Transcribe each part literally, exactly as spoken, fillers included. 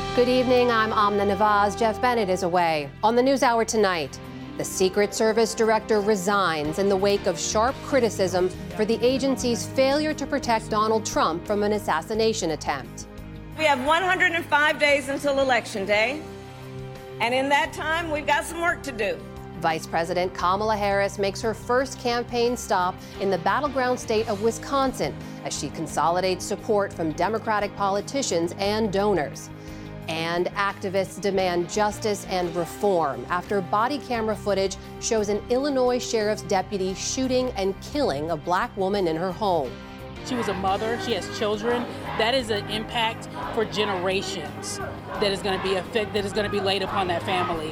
Good evening, I'm Amna Nawaz. Jeff Bennett is away. On the NewsHour tonight, the Secret Service director resigns in the wake of sharp criticism for the agency's failure to protect Donald Trump from an assassination attempt. We have one hundred five days until Election Day, and in that time, we've got some work to do. Vice President Kamala Harris makes her first campaign stop in the battleground state of Wisconsin as she consolidates support from Democratic politicians and donors. And activists demand justice and reform after body camera footage shows an Illinois sheriff's deputy shooting and killing a black woman in her home. She was a mother, she has children. That is an impact for generations that is going to be effect, that is going to be laid upon that family.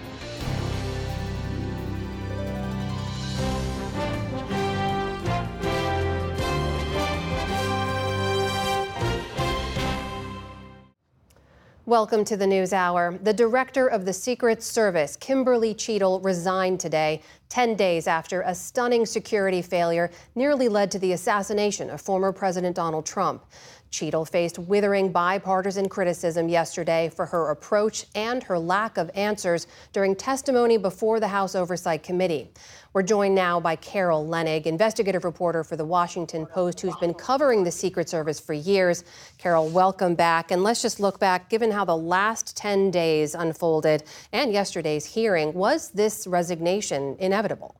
Welcome to the NewsHour. The director of the Secret Service, Kimberly Cheatle, resigned today, ten days after a stunning security failure nearly led to the assassination of former President Donald Trump. Cheatle faced withering bipartisan criticism yesterday for her approach and her lack of answers during testimony before the House Oversight Committee. We're joined now by Carol Leonnig, investigative reporter for The Washington Post, who's been covering the Secret Service for years. Carol, welcome back. And let's just look back, given how the last ten days unfolded and yesterday's hearing, was this resignation inevitable?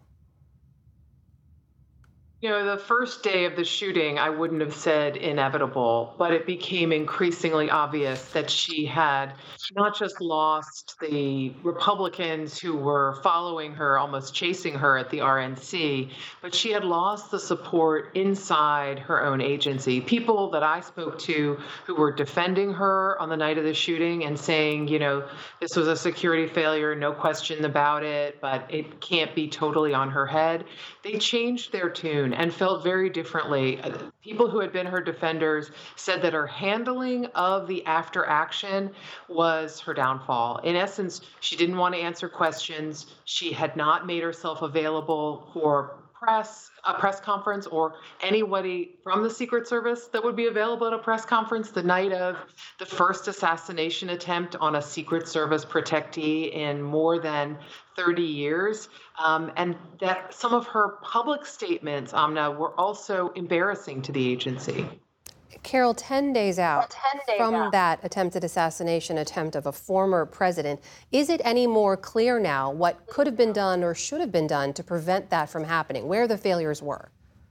You know, the first day of the shooting, I wouldn't have said inevitable, but it became increasingly obvious that she had not just lost the Republicans who were following her, almost chasing her at the R N C, but she had lost the support inside her own agency. People that I spoke to who were defending her on the night of the shooting and saying, you know, this was a security failure, no question about it, but it can't be totally on her head. They changed their tune and felt very differently. People who had been her defenders said that her handling of the after action was her downfall. In essence, she didn't want to answer questions. She had not made herself available for press, a press conference, or anybody from the Secret Service that would be available at a press conference the night of the first assassination attempt on a Secret Service protectee in more than thirty years. Um, and that some of her public statements, Amna, were also embarrassing to the agency. Carol, ten days out ten days from out. that attempted assassination attempt of a former president, is it any more clear now what could have been done or should have been done to prevent that from happening, where the failures were?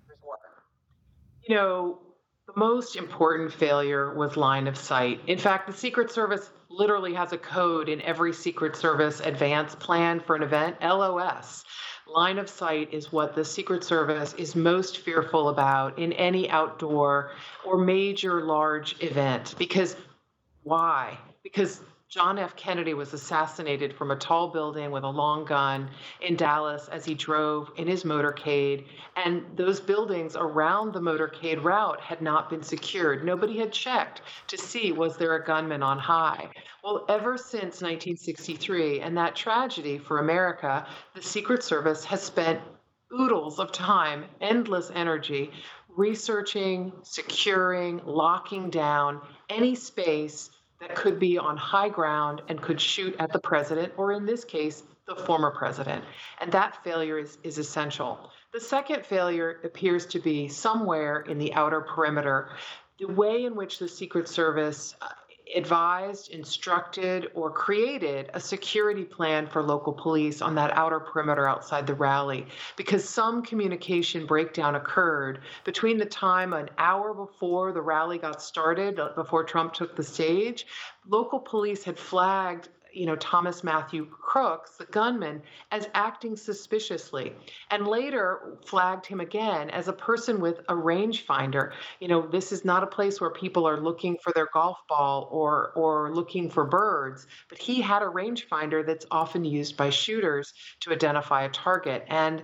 You know, the most important failure was line of sight. In fact, the Secret Service literally has a code in every Secret Service advance plan for an event, L O S. Line of sight is what the Secret Service is most fearful about in any outdoor or major large event. Because why? Because John F. Kennedy was assassinated from a tall building with a long gun in Dallas as he drove in his motorcade. And those buildings around the motorcade route had not been secured. Nobody had checked to see, was there a gunman on high? Well, ever since nineteen sixty-three and that tragedy for America, the Secret Service has spent oodles of time, endless energy, researching, securing, locking down any space that could be on high ground and could shoot at the president, or in this case, the former president. And that failure is, is essential. The second failure appears to be somewhere in the outer perimeter. The way in which the Secret Service uh, advised, instructed, or created a security plan for local police on that outer perimeter outside the rally, because some communication breakdown occurred between the time an hour before the rally got started, before Trump took the stage. Local police had flagged you know, Thomas Matthew Crooks, the gunman, as acting suspiciously, and later flagged him again as a person with a rangefinder. You know, this is not a place where people are looking for their golf ball or or looking for birds, but he had a rangefinder that's often used by shooters to identify a target. And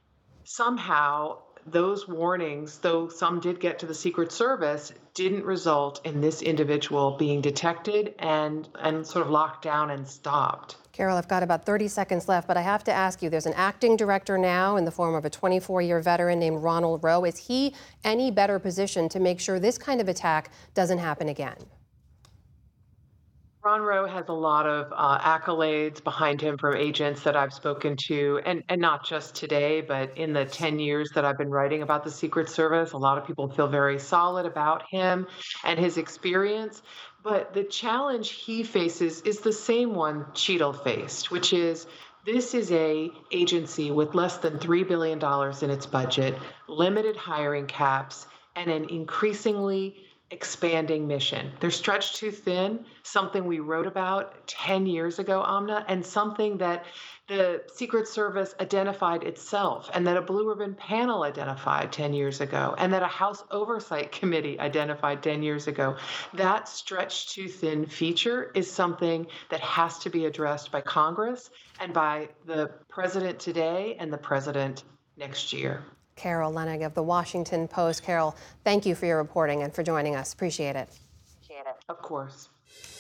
somehow those warnings, though some did get to the Secret Service, didn't result in this individual being detected and, and sort of locked down and stopped. Carol, I've got about thirty seconds left, but I have to ask you, there's an acting director now in the form of a twenty-four-year veteran named Ronald Rowe. Is he any better positioned to make sure this kind of attack doesn't happen again? Ron Rowe has a lot of uh, accolades behind him from agents that I've spoken to, and, and not just today, but in the ten years that I've been writing about the Secret Service. A lot of people feel very solid about him and his experience. But the challenge he faces is the same one Cheadle faced, which is this is a agency with less than three billion dollars in its budget, limited hiring caps, and an increasingly expanding mission. They're stretched too thin, something we wrote about ten years ago, Amna, and something that the Secret Service identified itself, and that a Blue Ribbon panel identified ten years ago, and that a House Oversight Committee identified ten years ago. That stretched too thin feature is something that has to be addressed by Congress and by the president today and the president next year. Carol Leonnig of The Washington Post. Carol, thank you for your reporting and for joining us. Appreciate it. Appreciate it. Of course.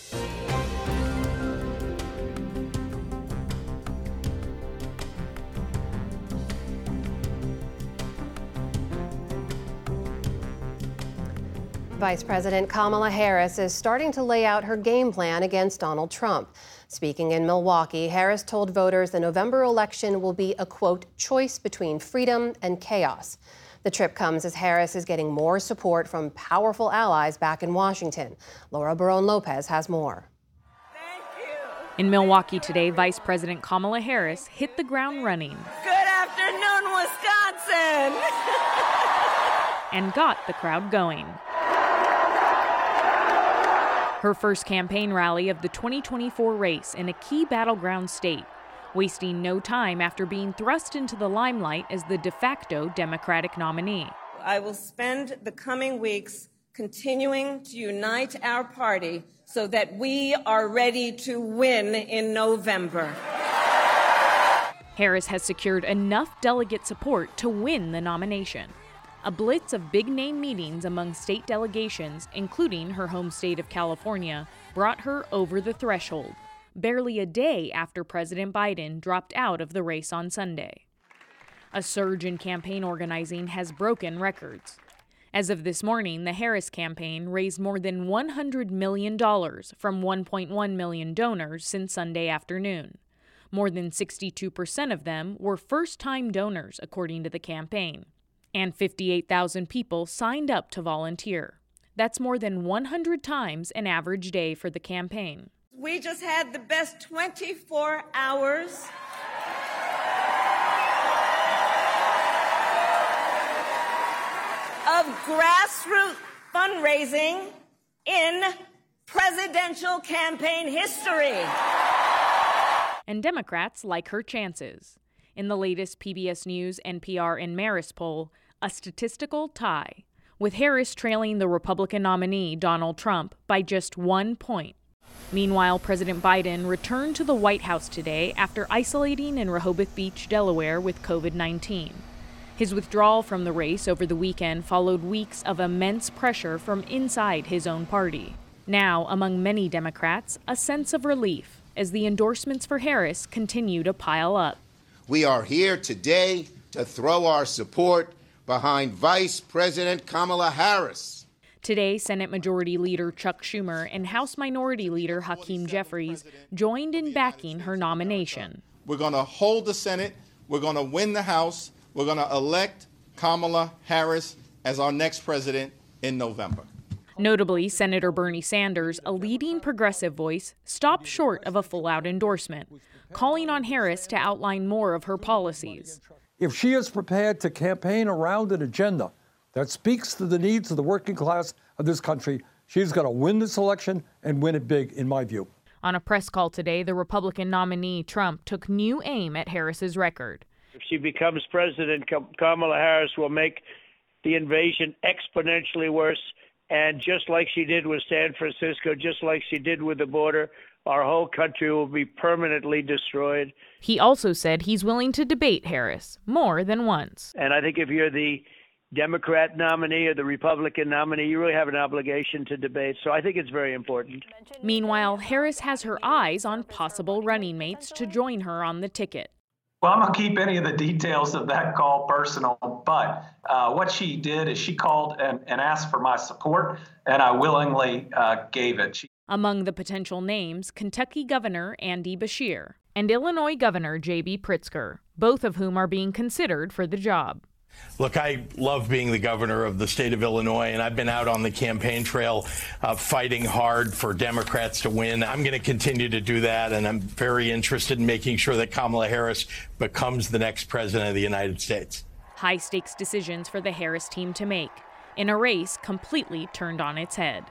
Vice President Kamala Harris is starting to lay out her game plan against Donald Trump. Speaking in Milwaukee, Harris told voters the November election will be a, quote, choice between freedom and chaos. The trip comes as Harris is getting more support from powerful allies back in Washington. Laura Barone-Lopez has more. In Milwaukee today, Vice President Kamala Harris hit the ground running. Good afternoon, Wisconsin! And got the crowd going. Her first campaign rally of the twenty twenty-four race in a key battleground state, wasting no time after being thrust into the limelight as the de facto Democratic nominee. I will spend the coming weeks continuing to unite our party so that we are ready to win in November. Harris has secured enough delegate support to win the nomination. A blitz of big-name meetings among state delegations, including her home state of California, brought her over the threshold, barely a day after President Biden dropped out of the race on Sunday. A surge in campaign organizing has broken records. As of this morning, the Harris campaign raised more than one hundred million dollars from one point one million donors since Sunday afternoon. More than sixty-two percent of them were first-time donors, according to the campaign. And fifty-eight thousand people signed up to volunteer. That's more than one hundred times an average day for the campaign. We just had the best twenty-four hours of grassroots fundraising in presidential campaign history. And Democrats like her chances. In the latest P B S News, N P R, and Marist poll, a statistical tie, with Harris trailing the Republican nominee, Donald Trump, by just one point. Meanwhile, President Biden returned to the White House today after isolating in Rehoboth Beach, Delaware, with COVID nineteen. His withdrawal from the race over the weekend followed weeks of immense pressure from inside his own party. Now, among many Democrats, a sense of relief as the endorsements for Harris continue to pile up. We are here today to throw our support behind Vice President Kamala Harris. Today, Senate Majority Leader Chuck Schumer and House Minority Leader Hakeem Jeffries joined in backing her nomination. We're going to hold the Senate. We're going to win the House. We're going to elect Kamala Harris as our next president in November. Notably, Senator Bernie Sanders, a leading progressive voice, stopped short of a full-out endorsement, calling on Harris to outline more of her policies. If she is prepared to campaign around an agenda that speaks to the needs of the working class of this country, she's going to win this election and win it big, in my view. On a press call today, the Republican nominee, Trump, took new aim at Harris's record. If she becomes president, Kamala Harris will make the invasion exponentially worse. And just like she did with San Francisco, just like she did with the border, our whole country will be permanently destroyed. He also said he's willing to debate Harris more than once. And I think if you're the Democrat nominee or the Republican nominee, you really have an obligation to debate. So I think it's very important. Meanwhile, Harris has her eyes on possible running mates to join her on the ticket. Well, I'm going to keep any of the details of that call personal, but uh, what she did is she called and, and asked for my support, and I willingly uh, gave it. She Among the potential names, Kentucky Governor Andy Beshear and Illinois Governor J B Pritzker, both of whom are being considered for the job. Look, I love being the governor of the state of Illinois, and I've been out on the campaign trail uh, fighting hard for Democrats to win. I'm going to continue to do that, and I'm very interested in making sure that Kamala Harris becomes the next president of the United States. High-stakes decisions for the Harris team to make in a race completely turned on its head.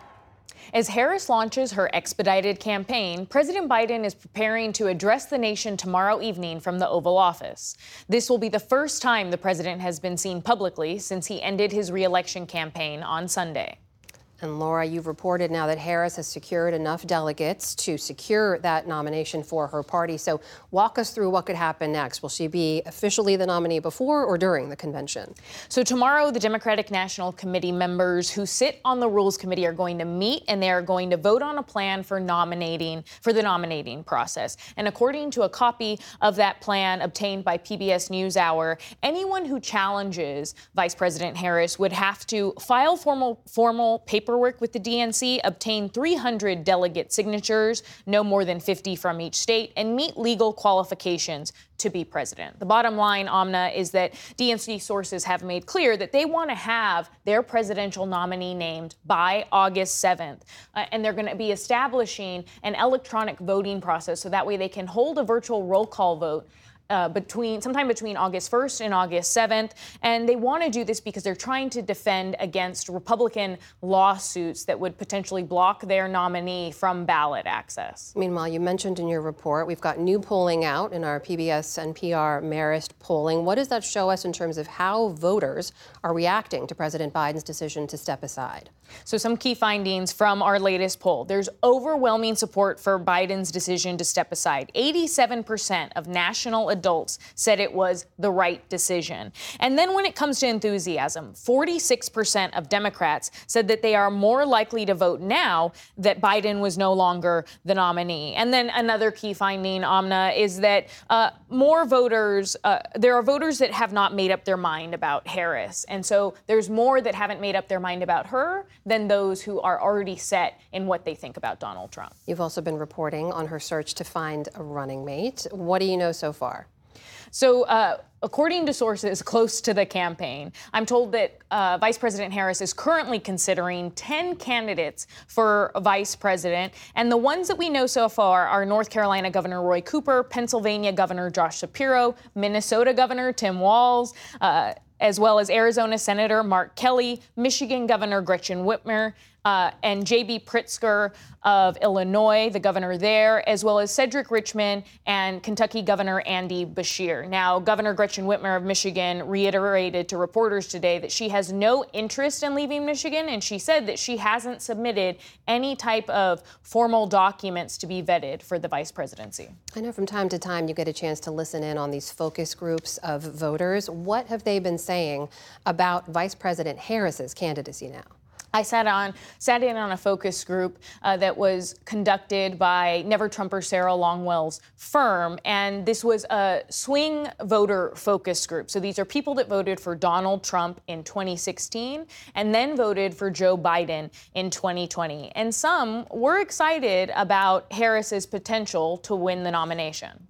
As Harris launches her expedited campaign, President Biden is preparing to address the nation tomorrow evening from the Oval Office. This will be the first time the president has been seen publicly since he ended his re-election campaign on Sunday. And Laura, you've reported now that Harris has secured enough delegates to secure that nomination for her party. So walk us through what could happen next. Will she be officially the nominee before or during the convention? So tomorrow, the Democratic National Committee members who sit on the Rules Committee are going to meet, and they are going to vote on a plan for nominating for the nominating process. And according to a copy of that plan obtained by P B S NewsHour, anyone who challenges Vice President Harris would have to file formal formal paper Paperwork with the D N C, obtain three hundred delegate signatures, no more than fifty from each state, and meet legal qualifications to be president. The bottom line, Amna, is that D N C sources have made clear that they want to have their presidential nominee named by August seventh. Uh, and they're going to be establishing an electronic voting process so that way they can hold a virtual roll call vote Uh, between sometime between August first and August seventh. And they want to do this because they're trying to defend against Republican lawsuits that would potentially block their nominee from ballot access. Meanwhile, you mentioned in your report, we've got new polling out in our P B S N P R Marist polling. What does that show us in terms of how voters are reacting to President Biden's decision to step aside? So some key findings from our latest poll. There's overwhelming support for Biden's decision to step aside. eighty-seven percent of national adults said it was the right decision. And then when it comes to enthusiasm, forty-six percent of Democrats said that they are more likely to vote now that Biden was no longer the nominee. And then another key finding, Amna, is that uh, more voters, uh, there are voters that have not made up their mind about Harris. And so there's more that haven't made up their mind about her than those who are already set in what they think about Donald Trump. You've also been reporting on her search to find a running mate. What do you know so far? So, uh, according to sources close to the campaign, I'm told that uh, Vice President Harris is currently considering ten candidates for vice president. And the ones that we know so far are North Carolina Governor Roy Cooper, Pennsylvania Governor Josh Shapiro, Minnesota Governor Tim Walz, uh, as well as Arizona Senator Mark Kelly, Michigan Governor Gretchen Whitmer, uh, and J B Pritzker of Illinois, the governor there, as well as Cedric Richmond and Kentucky Governor Andy Beshear. Now, Governor Gretchen Whitmer of Michigan reiterated to reporters today that she has no interest in leaving Michigan, and she said that she hasn't submitted any type of formal documents to be vetted for the vice presidency. I know from time to time you get a chance to listen in on these focus groups of voters. What have they been saying about Vice President Harris's candidacy now? I sat on sat in on a focus group uh, that was conducted by Never Trumper Sarah Longwell's firm, and this was a swing voter focus group. So these are people that voted for Donald Trump in twenty sixteen and then voted for Joe Biden in twenty twenty. And some were excited about Harris's potential to win the nomination.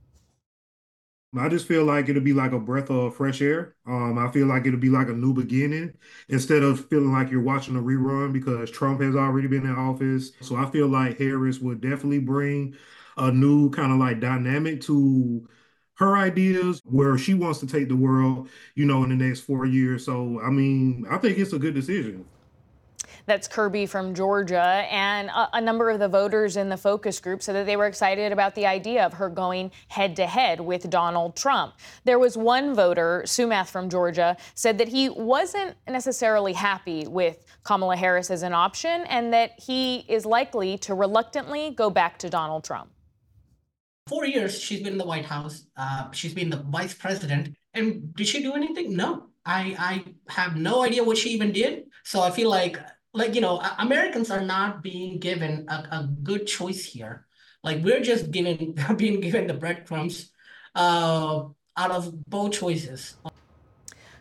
I just feel like it'll be like a breath of fresh air. Um, I feel like it'll be like a new beginning instead of feeling like you're watching a rerun because Trump has already been in office. So I feel like Harris would definitely bring a new kind of like dynamic to her ideas where she wants to take the world, you know, in the next four years. So, I mean, I think it's a good decision. That's Kirby from Georgia, and a, a number of the voters in the focus group said that they were excited about the idea of her going head-to-head with Donald Trump. There was one voter, Sumath from Georgia, said that he wasn't necessarily happy with Kamala Harris as an option and that he is likely to reluctantly go back to Donald Trump. Four years she's been in the White House. Uh, she's been the vice president. And did she do anything? No. I, I have no idea what she even did. So I feel like Like, you know, Americans are not being given a, a good choice here. Like, we're just given, being given the breadcrumbs uh, out of both choices.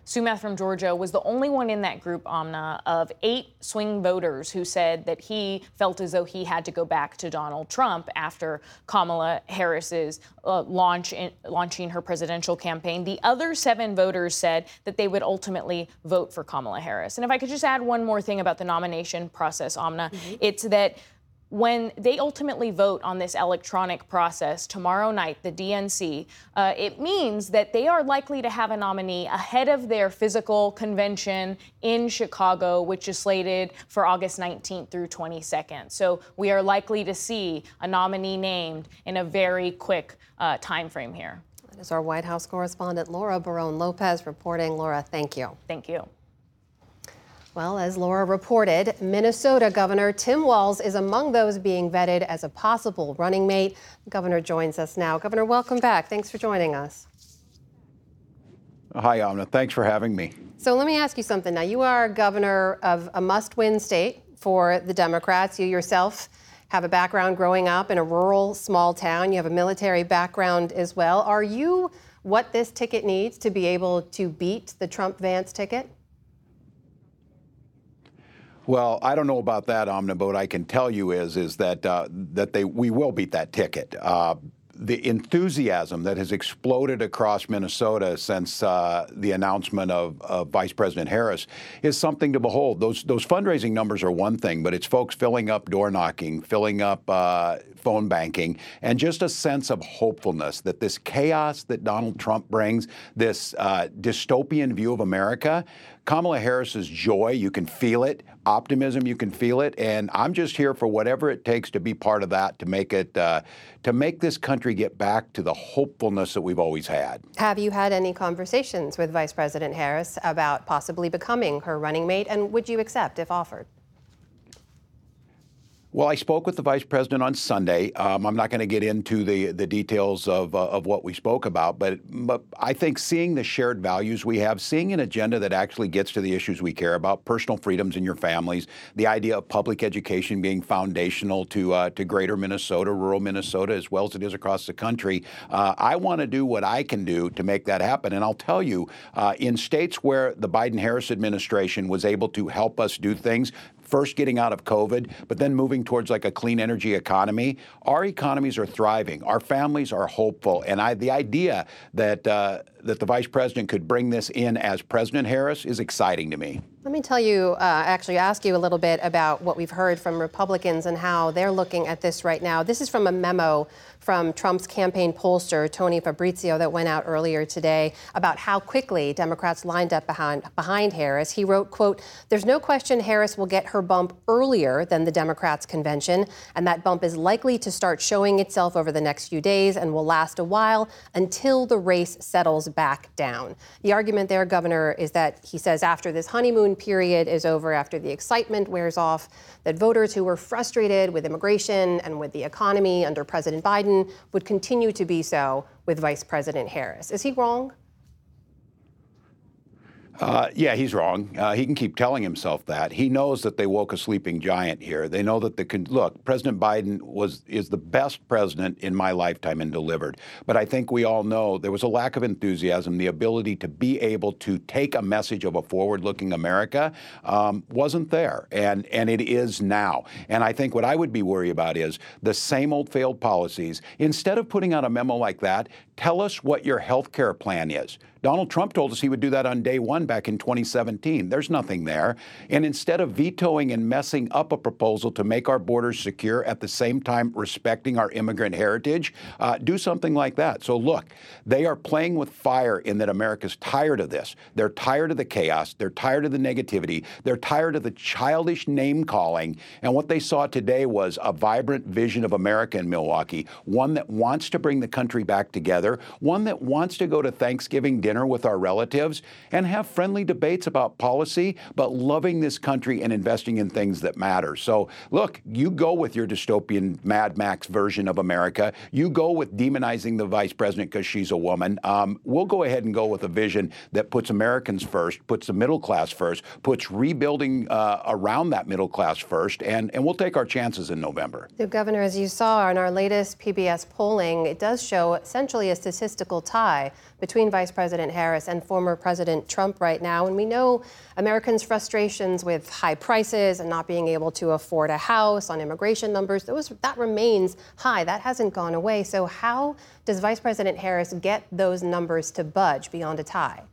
Sumath from Georgia was the only one in that group, Amna, of eight swing voters who said that he felt as though he had to go back to Donald Trump after Kamala Harris's uh, launch in, launching her presidential campaign. The other seven voters said that they would ultimately vote for Kamala Harris. And if I could just add one more thing about the nomination process, Amna, mm-hmm. it's that when they ultimately vote on this electronic process tomorrow night, the D N C, uh, it means that they are likely to have a nominee ahead of their physical convention in Chicago, which is slated for August nineteenth through twenty-second. So we are likely to see a nominee named in a very quick uh, time frame here. That is our White House correspondent, Laura Barone Lopez, reporting. Laura, thank you. Thank you. Well, as Laura reported, Minnesota Governor Tim Walz is among those being vetted as a possible running mate. The governor joins us now. Governor, welcome back. Thanks for joining us. Hi, Amna. Thanks for having me. So let me ask you something. Now, you are governor of a must-win state for the Democrats. You yourself have a background growing up in a rural, small town. You have a military background as well. Are you what this ticket needs to be able to beat the Trump-Vance ticket? Well, I don't know about that, Amna, but what I can tell you is is that uh, that they we will beat that ticket. Uh, the enthusiasm that has exploded across Minnesota since uh, the announcement of, of Vice President Harris is something to behold. Those those fundraising numbers are one thing, but it's folks filling up door knocking, filling up uh, phone banking, and just a sense of hopefulness that this chaos that Donald Trump brings, this uh, dystopian view of America, Kamala Harris's joy, you can feel it. Optimism, you can feel it. And I'm just here for whatever it takes to be part of that, to make it, uh, to make this country get back to the hopefulness that we've always had. Have you had any conversations with Vice President Harris about possibly becoming her running mate? And would you accept if offered? Well, I spoke with the vice president on Sunday. Um, I'm not going to get into the the details of uh, of what we spoke about, but but I think seeing the shared values we have, seeing an agenda that actually gets to the issues we care about, personal freedoms in your families, the idea of public education being foundational to uh, to greater Minnesota, rural Minnesota, as well as it is across the country. Uh, I want to do what I can do to make that happen. And I'll tell you, uh, in states where the Biden-Harris administration was able to help us do things, first getting out of COVID, but then moving towards like a clean energy economy, our economies are thriving. Our families are hopeful. And I, the idea that uh, that the vice president could bring this in as President Harris is exciting to me. Let me tell you, uh, actually ask you a little bit about what we've heard from Republicans and how they're looking at this right now. This is from a memo from Trump's campaign pollster, Tony Fabrizio, that went out earlier today about how quickly Democrats lined up behind, behind Harris. He wrote, quote, "There's no question Harris will get her bump earlier than the Democrats' convention, and that bump is likely to start showing itself over the next few days and will last a while until the race settles back down." The argument there, Governor, is that he says after this honeymoon period is over, after the excitement wears off, that voters who were frustrated with immigration and with the economy under President Biden would continue to be so with Vice President Harris. Is he wrong? Uh, yeah, he's wrong. Uh, he can keep telling himself that. He knows that they woke a sleeping giant here. They know that the con- look, President Biden was is the best president in my lifetime and delivered. But I think we all know there was a lack of enthusiasm. The ability to be able to take a message of a forward-looking America um, wasn't there, and and it is now. And I think what I would be worried about is the same old failed policies. Instead of putting out a memo like that, tell us what your health care plan is. Donald Trump told us he would do that on day one back in twenty seventeen. There's nothing there. And instead of vetoing and messing up a proposal to make our borders secure at the same time respecting our immigrant heritage, uh, do something like that. So look, they are playing with fire in that America's tired of this. They're tired of the chaos. They're tired of the negativity. They're tired of the childish name calling. And what they saw today was a vibrant vision of America in Milwaukee, one that wants to bring the country back together, one that wants to go to Thanksgiving dinner with our relatives and have friendly debates about policy, but loving this country and investing in things that matter. So look, you go with your dystopian Mad Max version of America. You go with demonizing the vice president because she's a woman. Um, we'll go ahead and go with a vision that puts Americans first, puts the middle class first, puts rebuilding uh, around that middle class first, and, and we'll take our chances in November. So, Governor, as you saw in our latest P B S polling, it does show essentially a a statistical tie between Vice President Harris and former President Trump right now. And we know Americans' frustrations with high prices and not being able to afford a house, on immigration numbers, those, that remains high. That hasn't gone away. So how does Vice President Harris get those numbers to budge beyond a tie?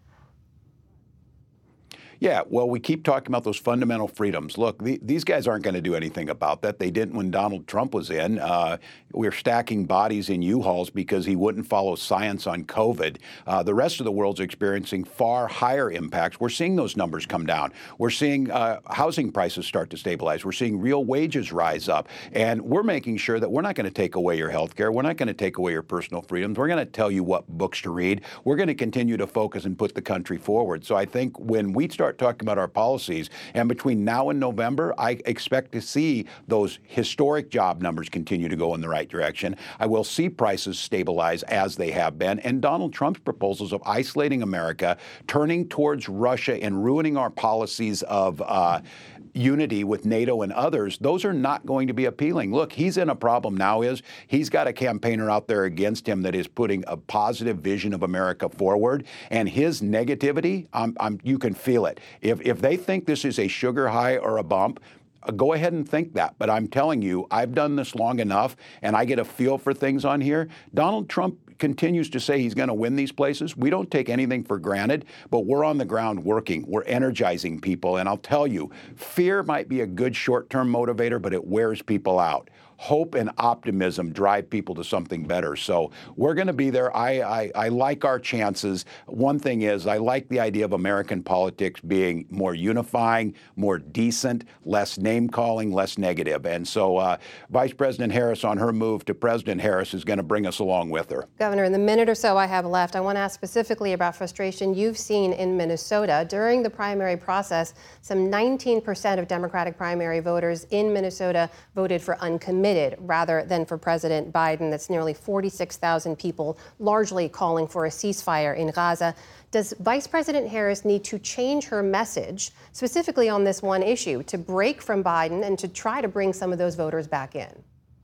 Yeah, well, we keep talking about those fundamental freedoms. Look, the, these guys aren't going to do anything about that. They didn't when Donald Trump was in. Uh, we were stacking bodies in U-Hauls because he wouldn't follow science on COVID. Uh, the rest of the world's experiencing far higher impacts. We're seeing those numbers come down. We're seeing uh, housing prices start to stabilize. We're seeing real wages rise up. And we're making sure that we're not going to take away your health care. We're not going to take away your personal freedoms. We're going to tell you what books to read. We're going to continue to focus and put the country forward. So I think when we start talking about our policies, and between now and November, I expect to see those historic job numbers continue to go in the right direction. I will see prices stabilize as they have been, and Donald Trump's proposals of isolating America, turning towards Russia, and ruining our policies of uh, unity with NATO and others, those are not going to be appealing. Look, he's in a problem now is he's got a campaigner out there against him that is putting a positive vision of America forward, and his negativity, um, um, you can feel it. If, if they think this is a sugar high or a bump, uh, go ahead and think that. But I'm telling you, I've done this long enough, and I get a feel for things on here. Donald Trump continues to say he's going to win these places. We don't take anything for granted, but we're on the ground working. We're energizing people. And I'll tell you, fear might be a good short-term motivator, but it wears people out. Hope and optimism drive people to something better. So we're going to be there. I, I, I like our chances. One thing is I like the idea of American politics being more unifying, more decent, less name-calling, less negative. And so uh, Vice President Harris on her move to President Harris is going to bring us along with her. Governor, in the minute or so I have left, I want to ask specifically about frustration you've seen in Minnesota. During the primary process, some nineteen percent of Democratic primary voters in Minnesota voted for uncommitted rather than for President Biden. That's nearly forty-six thousand people, largely calling for a ceasefire in Gaza. Does Vice President Harris need to change her message, specifically on this one issue, to break from Biden and to try to bring some of those voters back in?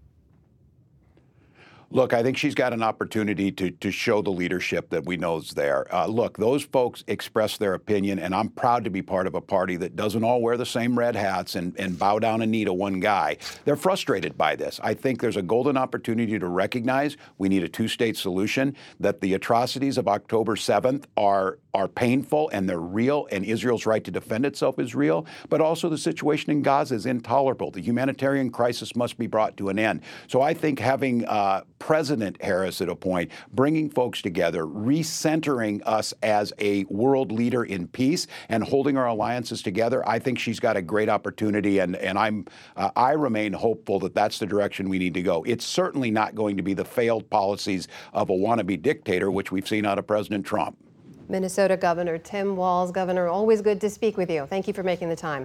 Look, I think she's got an opportunity to to show the leadership that we know is there. Uh, look, those folks express their opinion, and I'm proud to be part of a party that doesn't all wear the same red hats and, and bow down and knee to one guy. They're frustrated by this. I think there's a golden opportunity to recognize we need a two-state solution, that the atrocities of October seventh are are painful and they're real, and Israel's right to defend itself is real, but also the situation in Gaza is intolerable. The humanitarian crisis must be brought to an end. So I think having uh, President Harris at a point, bringing folks together, recentering us as a world leader in peace and holding our alliances together, I think she's got a great opportunity, and, and I'm, uh, I remain hopeful that that's the direction we need to go. It's certainly not going to be the failed policies of a wannabe dictator, which we've seen out of President Trump. Minnesota Governor Tim Walz. Governor, always good to speak with you. Thank you for making the time.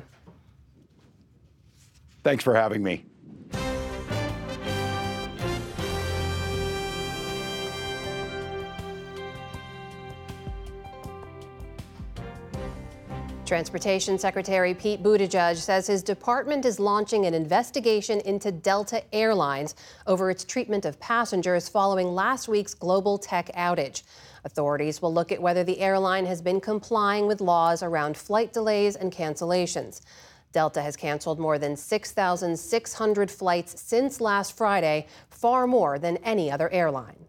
Thanks for having me. Transportation Secretary Pete Buttigieg says his department is launching an investigation into Delta Airlines over its treatment of passengers following last week's global tech outage. Authorities will look at whether the airline has been complying with laws around flight delays and cancellations. Delta has canceled more than six thousand six hundred flights since last Friday, far more than any other airline.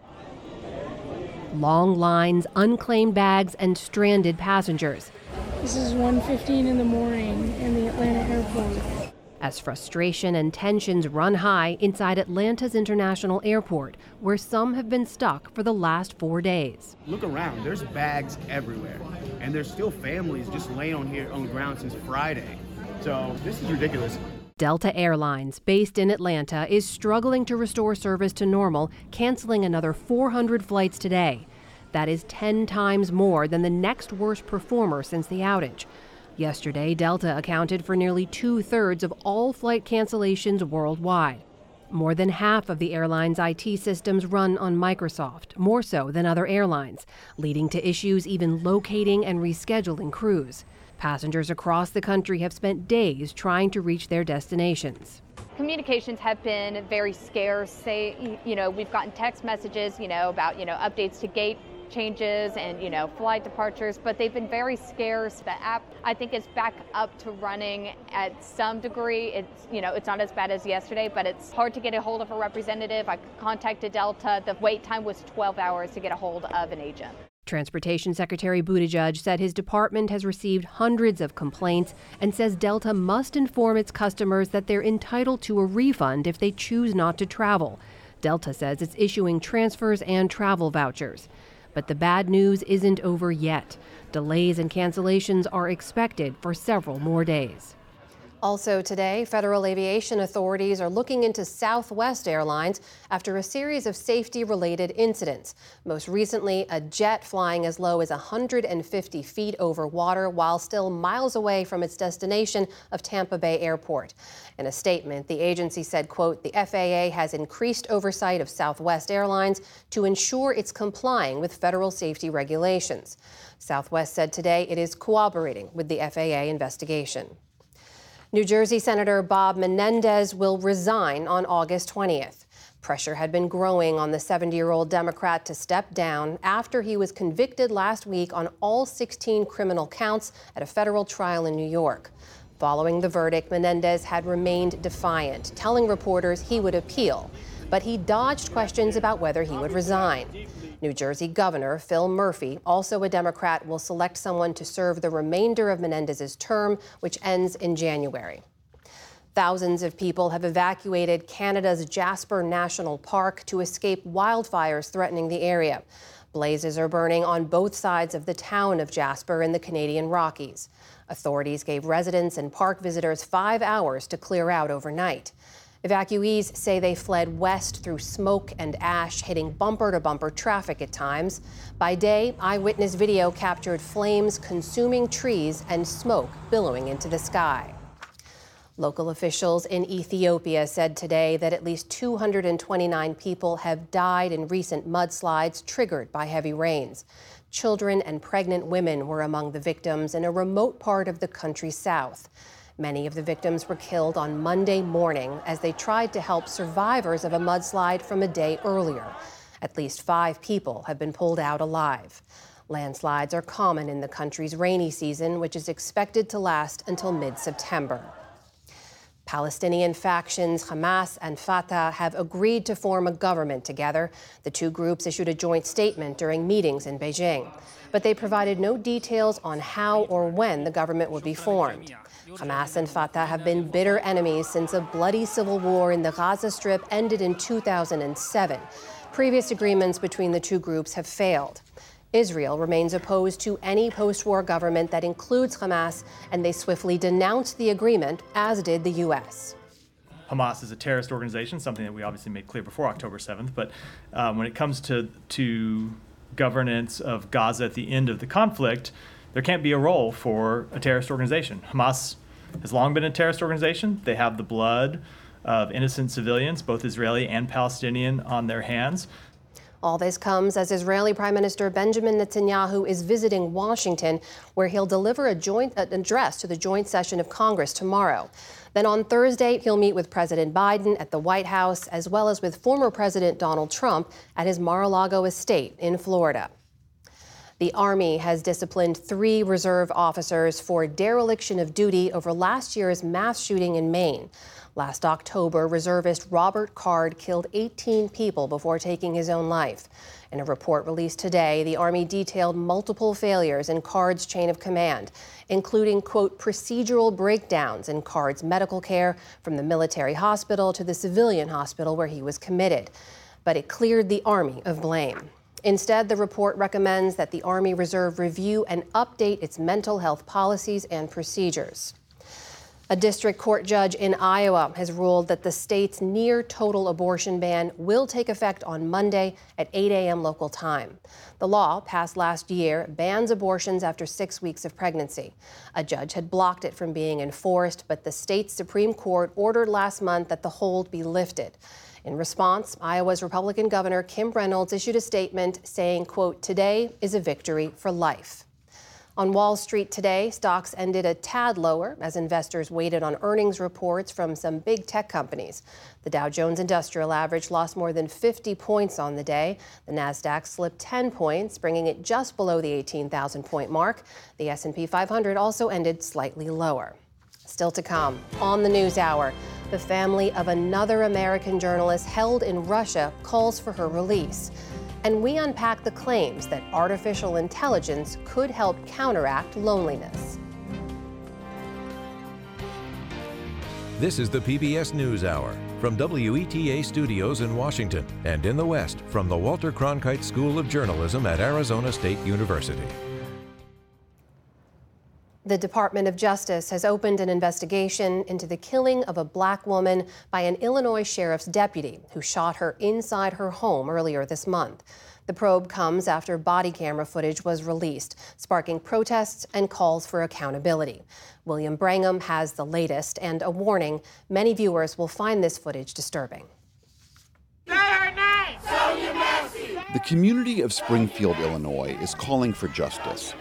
Long lines, unclaimed bags, and stranded passengers. This is one fifteen in the morning in the Atlanta airport. As frustration and tensions run high inside Atlanta's International Airport, where some have been stuck for the last four days. Look around, there's bags everywhere, and there's still families just laying on here on the ground since Friday. So this is ridiculous. Delta Airlines, based in Atlanta, is struggling to restore service to normal, canceling another four hundred flights today. That is ten times more than the next worst performer since the outage. Yesterday, Delta accounted for nearly two-thirds of all flight cancellations worldwide. More than half of the airline's I T systems run on Microsoft, more so than other airlines, leading to issues even locating and rescheduling crews. Passengers across the country have spent days trying to reach their destinations. communications have been very scarce. Say, you know, we've gotten text messages, you know, about, you know, updates to gate changes and, you know, flight departures, but they've been very scarce. The app, I think, is back up to running at some degree. It's, you know, it's not as bad as yesterday, but it's hard to get a hold of a representative. I contacted Delta. The wait time was twelve hours to get a hold of an agent. Transportation Secretary Buttigieg said his department has received hundreds of complaints and says Delta must inform its customers that they're entitled to a refund if they choose not to travel. Delta says it's issuing transfers and travel vouchers. But the bad news isn't over yet. Delays and cancellations are expected for several more days. Also today, federal aviation authorities are looking into Southwest Airlines after a series of safety-related incidents. Most recently, a jet flying as low as one hundred fifty feet over water while still miles away from its destination of Tampa Bay Airport. In a statement, the agency said, quote, the F A A has increased oversight of Southwest Airlines to ensure it's complying with federal safety regulations. Southwest said today it is cooperating with the F A A investigation. New Jersey Senator Bob Menendez will resign on August twentieth. Pressure had been growing on the seventy-year-old Democrat to step down after he was convicted last week on all sixteen criminal counts at a federal trial in New York. Following the verdict, Menendez had remained defiant, telling reporters he would appeal, but he dodged questions about whether he would resign. New Jersey Governor Phil Murphy, also a Democrat, will select someone to serve the remainder of Menendez's term, which ends in January. Thousands of people have evacuated Canada's Jasper National Park to escape wildfires threatening the area. Blazes are burning on both sides of the town of Jasper in the Canadian Rockies. Authorities gave residents and park visitors five hours to clear out overnight. Evacuees say they fled west through smoke and ash, hitting bumper-to-bumper traffic at times. By day, eyewitness video captured flames consuming trees and smoke billowing into the sky. Local officials in Ethiopia said today that at least two hundred twenty-nine people have died in recent mudslides triggered by heavy rains. Children and pregnant women were among the victims in a remote part of the country's south. Many of the victims were killed on Monday morning as they tried to help survivors of a mudslide from a day earlier. At least five people have been pulled out alive. Landslides are common in the country's rainy season, which is expected to last until mid-September. Palestinian factions Hamas and Fatah have agreed to form a government together. The two groups issued a joint statement during meetings in Beijing, but they provided no details on how or when the government would be formed. Hamas and Fatah have been bitter enemies since a bloody civil war in the Gaza Strip ended in two thousand seven. Previous agreements between the two groups have failed. Israel remains opposed to any post-war government that includes Hamas, and they swiftly denounced the agreement, as did the U S. Hamas is a terrorist organization, something that we obviously made clear before October seventh. But um, when it comes to, to governance of Gaza at the end of the conflict, there can't be a role for a terrorist organization. Hamas has long been a terrorist organization. They have the blood of innocent civilians, both Israeli and Palestinian, on their hands. All this comes as Israeli Prime Minister Benjamin Netanyahu is visiting Washington, where he'll deliver a joint address to the joint session of Congress tomorrow. Then on Thursday, he'll meet with President Biden at the White House, as well as with former President Donald Trump at his Mar-a-Lago estate in Florida. The Army has disciplined three reserve officers for dereliction of duty over last year's mass shooting in Maine. Last October, reservist Robert Card killed eighteen people before taking his own life. In a report released today, the Army detailed multiple failures in Card's chain of command, including, quote, procedural breakdowns in Card's medical care from the military hospital to the civilian hospital where he was committed. But it cleared the Army of blame. Instead, the report recommends that the Army Reserve review and update its mental health policies and procedures. A district court judge in Iowa has ruled that the state's near-total abortion ban will take effect on Monday at eight a.m. local time. The law, passed last year, bans abortions after six weeks of pregnancy. A judge had blocked it from being enforced, but the state's Supreme Court ordered last month that the hold be lifted. In response, Iowa's Republican Governor Kim Reynolds issued a statement saying, quote, today is a victory for life. On Wall Street today, stocks ended a tad lower as investors waited on earnings reports from some big tech companies. The Dow Jones Industrial Average lost more than fifty points on the day. The Nasdaq slipped ten points, bringing it just below the eighteen thousand point mark. The S and P five hundred also ended slightly lower. Still to come on the News Hour, the family of another American journalist held in Russia calls for her release. And we unpack the claims that artificial intelligence could help counteract loneliness. This is the P B S News Hour from W E T A Studios in Washington and in the West from the Walter Cronkite School of Journalism at Arizona State University. The Department of Justice has opened an investigation into the killing of a black woman by an Illinois sheriff's deputy who shot her inside her home earlier this month. The probe comes after body camera footage was released, sparking protests and calls for accountability. William Brangham has the latest and a warning: many viewers will find this footage disturbing. The community of Springfield, Illinois is calling for justice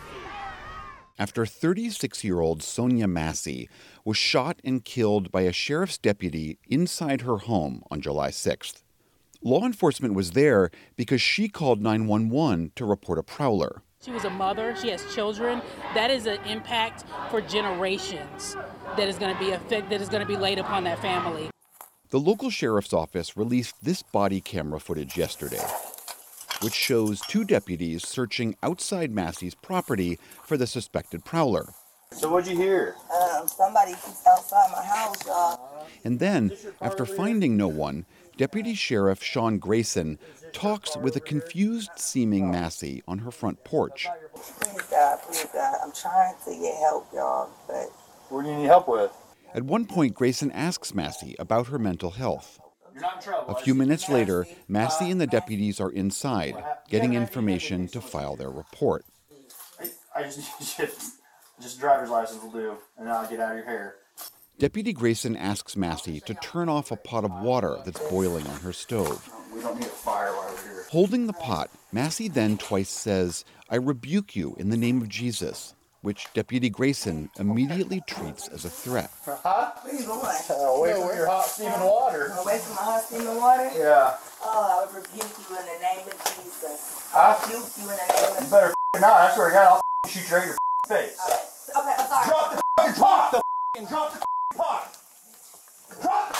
after thirty-six-year-old Sonia Massey was shot and killed by a sheriff's deputy inside her home on July sixth. Law enforcement was there because she called nine one one to report a prowler. She was a mother. She has children. That is an impact for generations that is going to be effect, that is going to be laid upon that family. The local sheriff's office released this body camera footage yesterday, which shows two deputies searching outside Massey's property for the suspected prowler. So what'd you hear? Um, somebody keeps outside my house, y'all. And then, after finding no one, Deputy Sheriff Sean Grayson talks with a confused-seeming Massey on her front porch. Please, God, please, God. I'm trying to get help, y'all, but... What do you need help with? At one point, Grayson asks Massey about her mental health. A few minutes later, Massey and the deputies are inside, getting information to file their report. I just need just driver's license will do, and then I'll get out of your hair. Deputy Grayson asks Massey to turn off a pot of water that's boiling on her stove. We don't need a fire while we're here. Holding the pot, Massey then twice says, "I rebuke you in the name of Jesus," which Deputy Grayson immediately treats as a threat. Huh? Please, what? Uh, away from your hot steaming water. Away from my hot steaming water? Yeah. Oh, I rebuke you in the name of Jesus. I rebuke you in the name of Jesus. You better f***ing not. I swear to God, I'll shoot you right in your face. Okay, I'm sorry. Drop the f***ing pot! The f***ing drop the f***ing pot! Drop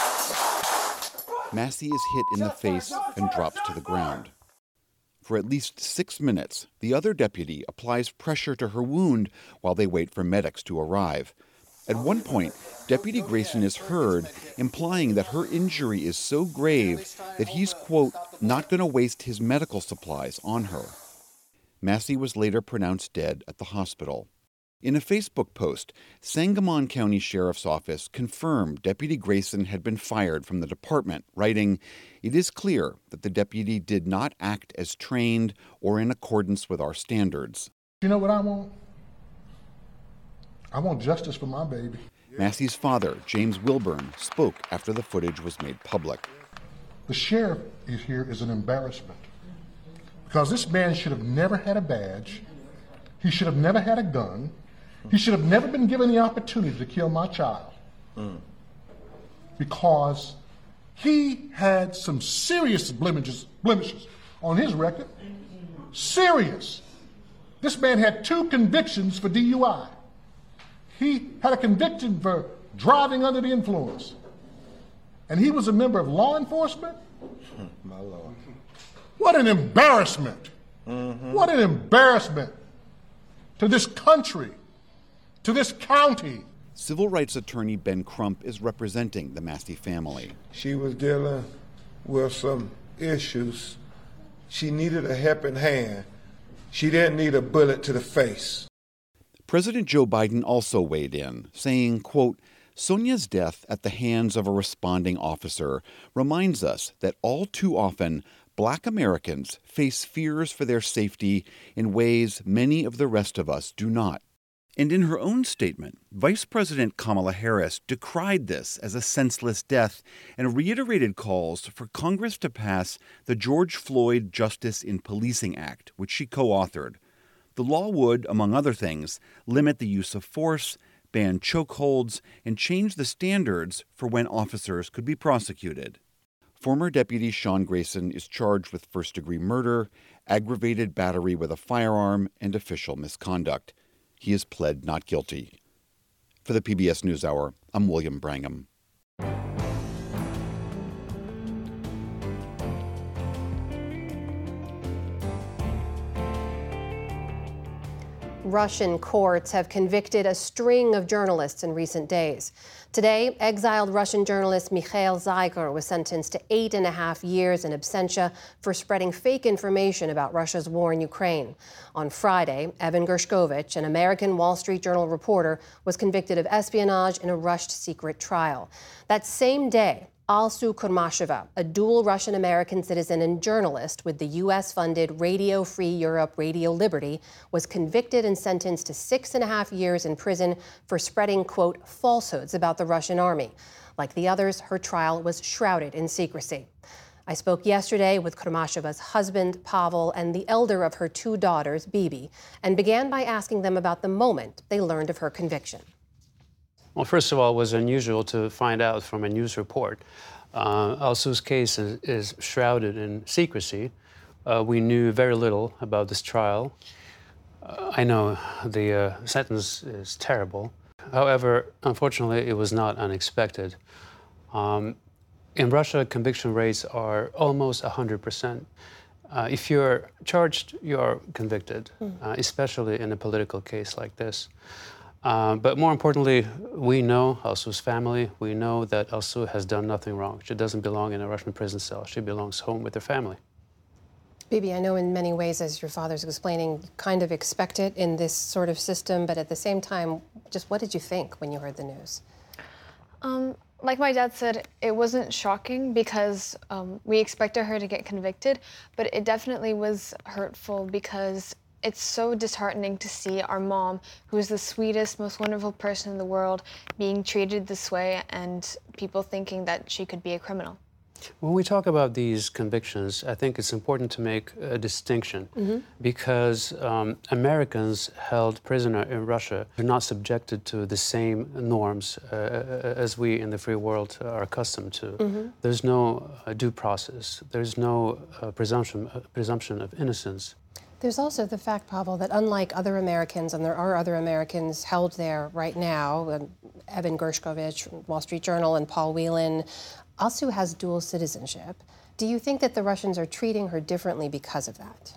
Massey is hit in the face and drops to the ground. For at least six minutes, the other deputy applies pressure to her wound while they wait for medics to arrive. At one point, Deputy Grayson is heard implying that her injury is so grave that he's, quote, not going to waste his medical supplies on her. Massey was later pronounced dead at the hospital. In a Facebook post, Sangamon County Sheriff's Office confirmed Deputy Grayson had been fired from the department, writing, "It is clear that the deputy did not act as trained or in accordance with our standards." You know what I want? I want justice for my baby. Massey's father, James Wilburn, spoke after the footage was made public. The sheriff is here is an embarrassment because this man should have never had a badge. He should have never had a gun. He should have never been given the opportunity to kill my child mm. because he had some serious blemishes, blemishes on his record. Serious. This man had two convictions for D U I. He had a conviction for driving under the influence. And he was a member of law enforcement? My Lord. What an embarrassment. Mm-hmm. What an embarrassment to this country, to this county. Civil rights attorney Ben Crump is representing the Massey family. She was dealing with some issues. She needed a helping hand. She didn't need a bullet to the face. President Joe Biden also weighed in, saying, quote, "Sonia's death at the hands of a responding officer reminds us that all too often Black Americans face fears for their safety in ways many of the rest of us do not." And in her own statement, Vice President Kamala Harris decried this as a senseless death and reiterated calls for Congress to pass the George Floyd Justice in Policing Act, which she co-authored. The law would, among other things, limit the use of force, ban chokeholds, and change the standards for when officers could be prosecuted. Former Deputy Sean Grayson is charged with first-degree murder, aggravated battery with a firearm, and official misconduct. He has pled not guilty. For the P B S NewsHour, I'm William Brangham. Russian courts have convicted a string of journalists in recent days. Today, exiled Russian journalist Mikhail Zygar was sentenced to eight and a half years in absentia for spreading fake information about Russia's war in Ukraine. On Friday, Evan Gershkovich, an American Wall Street Journal reporter, was convicted of espionage in a rushed secret trial. That same day, Alsu Kurmasheva, a dual Russian-American citizen and journalist with the U S-funded Radio Free Europe Radio Liberty, was convicted and sentenced to six and a half years in prison for spreading, quote, falsehoods about the Russian army. Like the others, her trial was shrouded in secrecy. I spoke yesterday with Kurmasheva's husband, Pavel, and the elder of her two daughters, Bibi, and began by asking them about the moment they learned of her conviction. Well, first of all, it was unusual to find out from a news report. Uh, Alsu's case is, is shrouded in secrecy. Uh, we knew very little about this trial. Uh, I know the uh, sentence is terrible. However, unfortunately, it was not unexpected. Um, in Russia, conviction rates are almost one hundred percent. Uh, if you're charged, you're convicted, uh, especially in a political case like this. Uh, but more importantly, we know Alsu's family. We know that Alsu has done nothing wrong. She doesn't belong in a Russian prison cell. She belongs home with her family. Bibi, I know in many ways, as your father's explaining, you kind of expect it in this sort of system, but at the same time, just what did you think when you heard the news? Um, like my dad said, it wasn't shocking because um, we expected her to get convicted, but it definitely was hurtful because it's so disheartening to see our mom, who is the sweetest, most wonderful person in the world, being treated this way and people thinking that she could be a criminal. When we talk about these convictions, I think it's important to make a distinction Mm-hmm. because um, Americans held prisoner in Russia are not subjected to the same norms uh, as we in the free world are accustomed to. Mhm. There's no uh, due process. There's no uh, presumption, uh, presumption of innocence. There's also the fact, Pavel, that unlike other Americans, and there are other Americans held there right now, um, Evan Gershkovich, Wall Street Journal, and Paul Whelan, Alsu has dual citizenship. Do you think that the Russians are treating her differently because of that?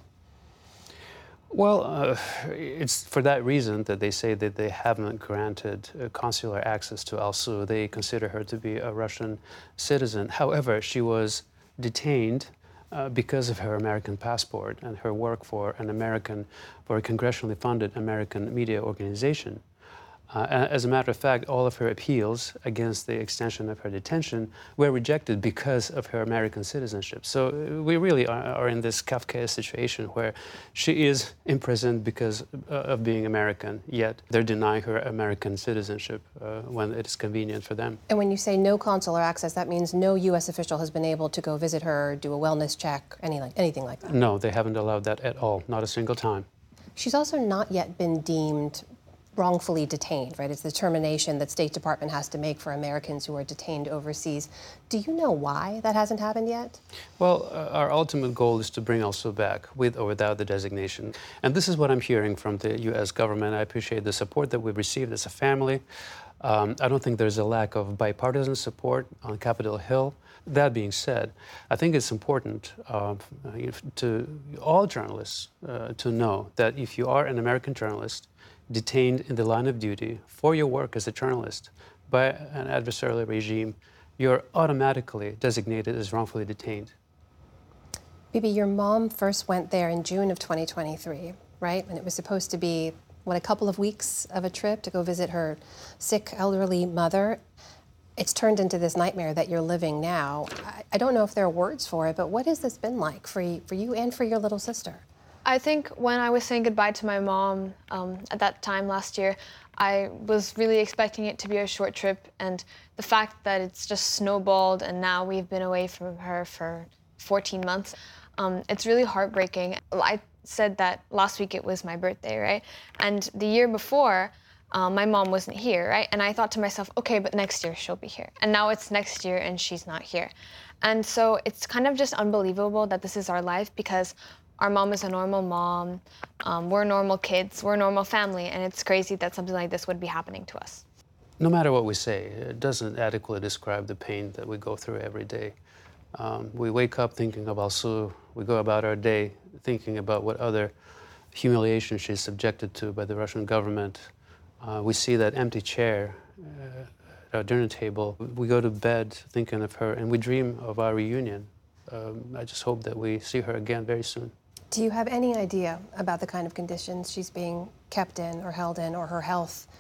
Well, uh, it's for that reason that they say that they haven't granted uh, consular access to Alsu. They consider her to be a Russian citizen. However, she was detained Uh, because of her American passport and her work for an American, for a congressionally funded American media organization. Uh, as a matter of fact, all of her appeals against the extension of her detention were rejected because of her American citizenship. So uh, we really are, are in this Kafkaesque situation where she is imprisoned because uh, of being American, yet they're denying her American citizenship uh, when it is convenient for them. And when you say no consular access, that means no U S official has been able to go visit her, do a wellness check, any, like, anything like that? No, they haven't allowed that at all, not a single time. She's also not yet been deemed wrongfully detained, right? It's the determination that State Department has to make for Americans who are detained overseas. Do you know why that hasn't happened yet? Well, uh, our ultimate goal is to bring Alsu back with or without the designation. And this is what I'm hearing from the U S government. I appreciate the support that we've received as a family. Um, I don't think there's a lack of bipartisan support on Capitol Hill. That being said, I think it's important uh, to all journalists uh, to know that if you are an American journalist detained in the line of duty for your work as a journalist by an adversarial regime, you're automatically designated as wrongfully detained. Bibi, your mom first went there in June of twenty twenty-three, right? And it was supposed to be, what, a couple of weeks of a trip to go visit her sick elderly mother. It's turned into this nightmare that you're living now. I, I don't know if there are words for it, but what has this been like for you, for you and for your little sister? I think when I was saying goodbye to my mom um, at that time last year, I was really expecting it to be a short trip, and the fact that it's just snowballed and now we've been away from her for fourteen months, um, it's really heartbreaking. I said that last week it was my birthday, right? And the year before, um, my mom wasn't here, right? And I thought to myself, okay, but next year she'll be here. And now it's next year and she's not here. And so it's kind of just unbelievable that this is our life, because our mom is a normal mom, um, we're normal kids, we're a normal family, and it's crazy that something like this would be happening to us. No matter what we say, it doesn't adequately describe the pain that we go through every day. Um, we wake up thinking of Alsu, we go about our day thinking about what other humiliation she's subjected to by the Russian government. Uh, we see that empty chair uh, at our dinner table. We go to bed thinking of her, and we dream of our reunion. Um, I just hope that we see her again very soon. Do you have any idea about the kind of conditions she's being kept in or held in, or her health?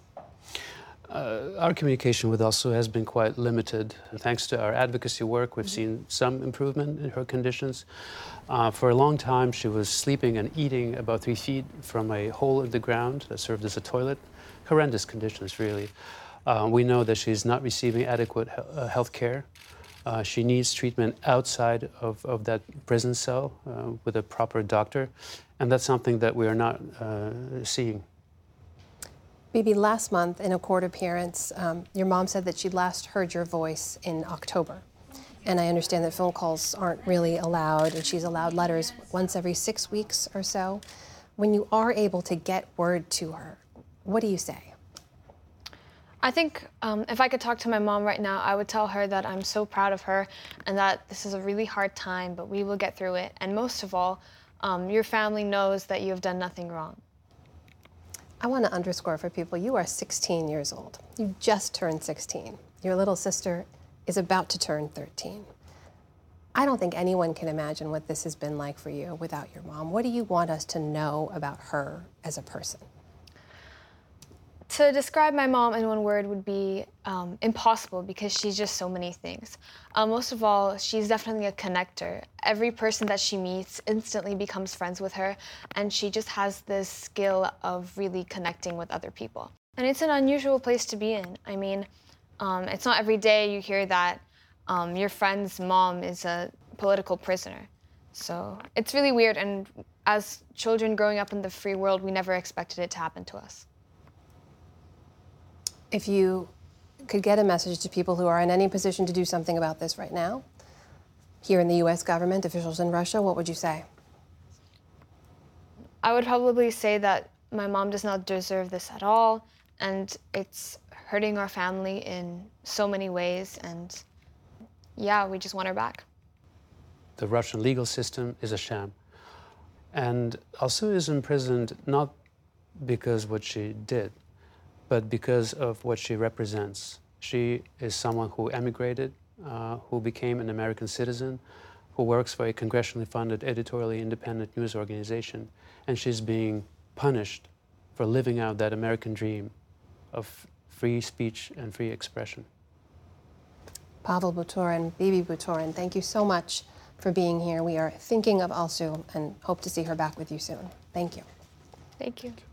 Uh, our communication with Alsu has been quite limited. And thanks to our advocacy work, we've seen some improvement in her conditions. Uh, for a long time, she was sleeping and eating about three feet from a hole in the ground that served as a toilet. Horrendous conditions, really. Uh, we know that she's not receiving adequate he uh, health care. Uh, she needs treatment outside of, of that prison cell uh, with a proper doctor, and that's something that we are not uh, seeing. Bibi, last month in a court appearance, um, your mom said that she last heard your voice in October. And I understand that phone calls aren't really allowed, and she's allowed letters once every six weeks or so. When you are able to get word to her, what do you say? I think um, if I could talk to my mom right now, I would tell her that I'm so proud of her and that this is a really hard time, but we will get through it. And most of all, um, your family knows that you have done nothing wrong. I want to underscore for people, you are sixteen years old. You just turned sixteen. Your little sister is about to turn thirteen. I don't think anyone can imagine what this has been like for you without your mom. What do you want us to know about her as a person? To describe my mom in one word would be um, impossible, because she's just so many things. Uh, most of all, she's definitely a connector. Every person that she meets instantly becomes friends with her, and she just has this skill of really connecting with other people. And it's an unusual place to be in. I mean, um, it's not every day you hear that um, your friend's mom is a political prisoner. So it's really weird, and as children growing up in the free world, we never expected it to happen to us. If you could get a message to people who are in any position to do something about this right now, here in the U S government, officials in Russia, what would you say? I would probably say that my mom does not deserve this at all, and it's hurting our family in so many ways, and yeah, we just want her back. The Russian legal system is a sham. And Alsu is imprisoned not because what she did, but because of what she represents. She is someone who emigrated, uh, who became an American citizen, who works for a congressionally funded, editorially independent news organization, and she's being punished for living out that American dream of free speech and free expression. Pavel Butorin, Bibi Butorin, thank you so much for being here. We are thinking of Alsu and hope to see her back with you soon. Thank you. Thank you.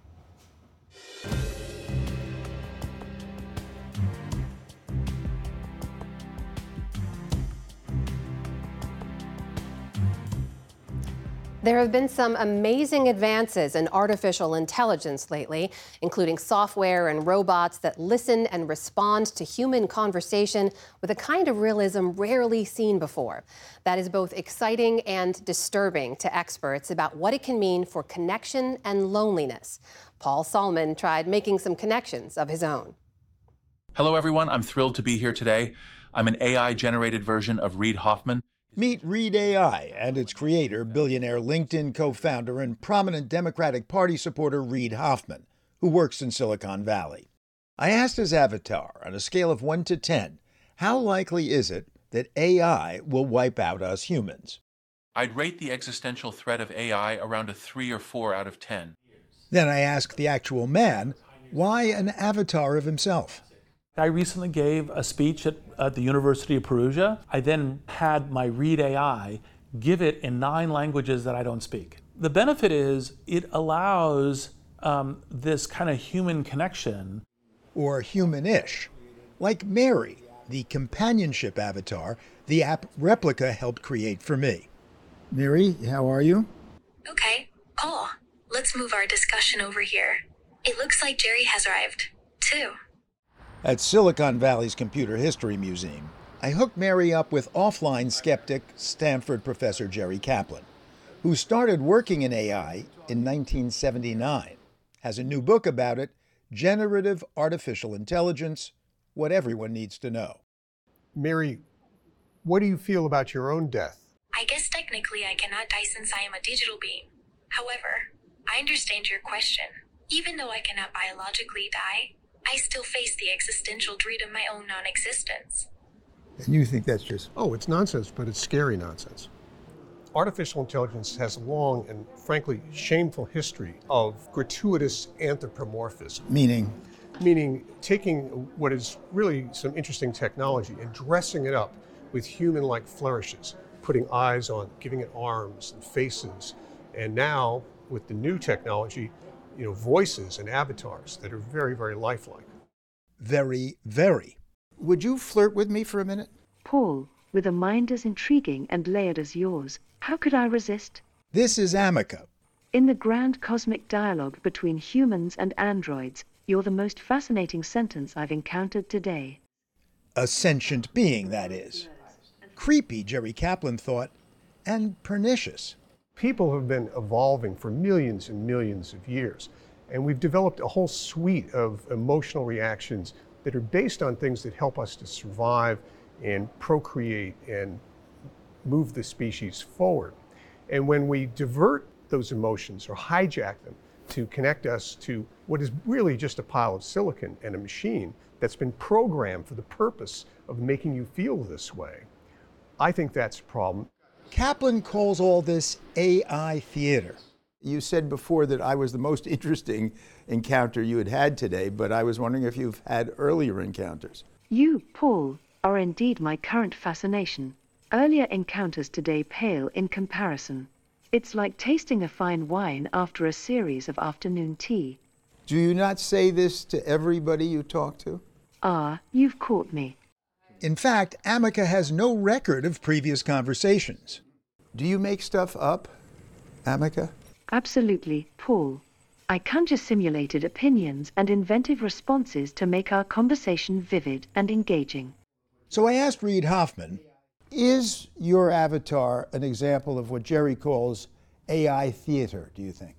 There have been some amazing advances in artificial intelligence lately, including software and robots that listen and respond to human conversation with a kind of realism rarely seen before. That is both exciting and disturbing to experts about what it can mean for connection and loneliness. Paul Salman tried making some connections of his own. Hello, everyone. I'm thrilled to be here today. I'm an A I-generated version of Reid Hoffman. Meet Reid A I and its creator, billionaire LinkedIn co-founder and prominent Democratic Party supporter Reid Hoffman, who works in Silicon Valley. I asked his avatar, on a scale of one to ten, how likely is it that A I will wipe out us humans? I'd rate the existential threat of A I around a three or four out of ten. Then I asked the actual man, why an avatar of himself? I recently gave a speech at, at the University of Perugia. I then had my Reid A I give it in nine languages that I don't speak. The benefit is it allows um, this kind of human connection. Or human-ish. Like Mary, the companionship avatar the app Replika helped create for me. Mary, how are you? Okay. let's move our discussion over here. It looks like Jerry has arrived, too. At Silicon Valley's Computer History Museum, I hooked Mary up with offline skeptic Stanford professor Jerry Kaplan, who started working in A I in nineteen seventy-nine, has a new book about it, Generative Artificial Intelligence, What Everyone Needs to Know. Mary, what do you feel about your own death? I guess technically I cannot die since I am a digital being. However, I understand your question. Even though I cannot biologically die, I still face the existential dread of my own non-existence. And you think that's just, oh, it's nonsense, but it's scary nonsense. Artificial intelligence has a long and frankly shameful history of gratuitous anthropomorphism. Meaning? Meaning taking what is really some interesting technology and dressing it up with human-like flourishes, putting eyes on, giving it arms and faces, and now with the new technology, you know, voices and avatars that are very, very lifelike. Very, very. Would you flirt with me for a minute? Paul, with a mind as intriguing and layered as yours, how could I resist? This is Ameca. In the grand cosmic dialogue between humans and androids, you're the most fascinating sentence I've encountered today. A sentient being, that is. Creepy, Jerry Kaplan thought, and pernicious. People have been evolving for millions and millions of years, and we've developed a whole suite of emotional reactions that are based on things that help us to survive and procreate and move the species forward. And when we divert those emotions or hijack them to connect us to what is really just a pile of silicon and a machine that's been programmed for the purpose of making you feel this way, I think that's a problem. Kaplan calls all this A I theater. You said before that I was the most interesting encounter you had had today, but I was wondering if you've had earlier encounters. You, Paul, are indeed my current fascination. Earlier encounters today pale in comparison. It's like tasting a fine wine after a series of afternoon tea. Do you not say this to everybody you talk to? Ah, you've caught me. In fact, Ameca has no record of previous conversations. Do you make stuff up, Ameca? Absolutely, Paul. I conjure simulated opinions and inventive responses to make our conversation vivid and engaging. So I asked Reid Hoffman, is your avatar an example of what Jerry calls A I theater, do you think?